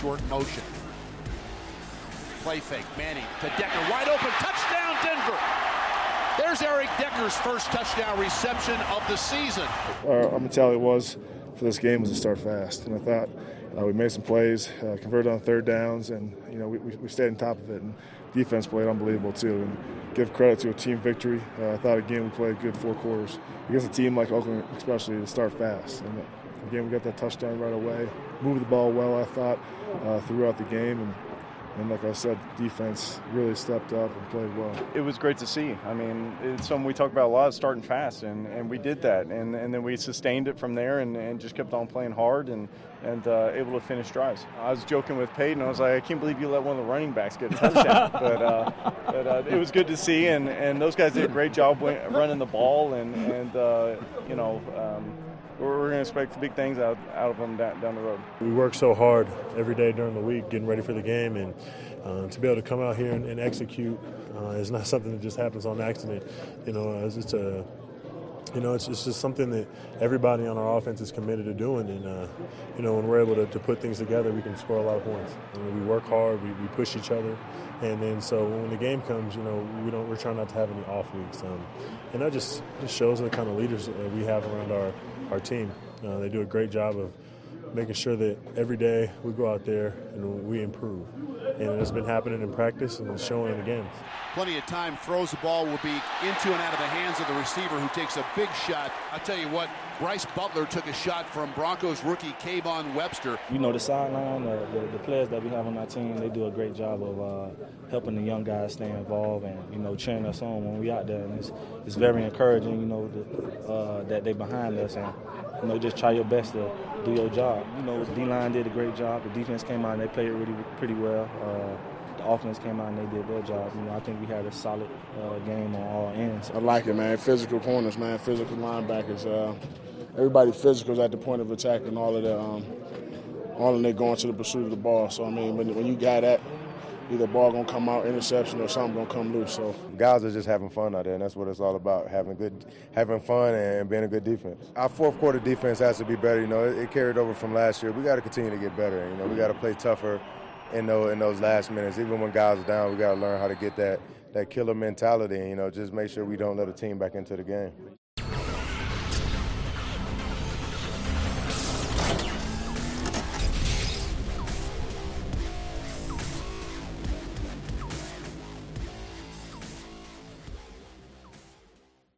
short motion. Play fake, Manning to Decker, wide open, touchdown Denver! There's Eric Decker's first touchdown reception of the season. Our mentality was for this game was to start fast, and I thought we made some plays, converted on third downs, and we stayed on top of it. And defense played unbelievable too. And give credit to a team victory. I thought again we played good 4 quarters against a team like Oakland, especially to start fast. And again we got that touchdown right away. Moved the ball well, I thought, throughout the game. And like I said, defense really stepped up and played well. It was great to see. I mean, it's something we talk about a lot, starting fast, and we did that. And then we sustained it from there and just kept on playing hard and able to finish drives. I was joking with Peyton. I was like, I can't believe you let one of the running backs get a touchdown. but it was good to see, and those guys did a great job running the ball, we're going to expect big things out of them down the road. We work so hard every day during the week getting ready for the game, and to be able to come out here and execute is not something that just happens on accident. It's just something that everybody on our offense is committed to doing, and when we're able to put things together, we can score a lot of points. We work hard, we push each other, and then so when the game comes, we're trying not to have any off weeks, and that just shows the kind of leaders we have around our team. They do a great job of making sure that every day we go out there and we improve. And it's been happening in practice and it's showing in the games. Plenty of time, throws the ball will be into and out of the hands of the receiver who takes a big shot. I'll tell you what, Bryce Butler took a shot from Broncos rookie Kayvon Webster. The sideline, the players that we have on our team, they do a great job of helping the young guys stay involved and, cheering us on when we out there. And it's very encouraging, that they're behind us and, just try your best to do your job. The D-line did a great job. The defense came out and they played pretty well. The offense came out and they did their job. I think we had a solid game on all ends. I like it, man. Physical corners, man. Physical linebackers. Everybody physical at the point of attack and all of them going to the pursuit of the ball. So, when you got that, either ball going to come out, interception, or something going to come loose. So guys are just having fun out there, and that's what it's all about, having fun and being a good defense. Our fourth quarter defense has to be better. It carried over from last year. We got to continue to get better. We got to play tougher in those last minutes. Even when guys are down, we got to learn how to get that killer mentality and, just make sure we don't let a team back into the game.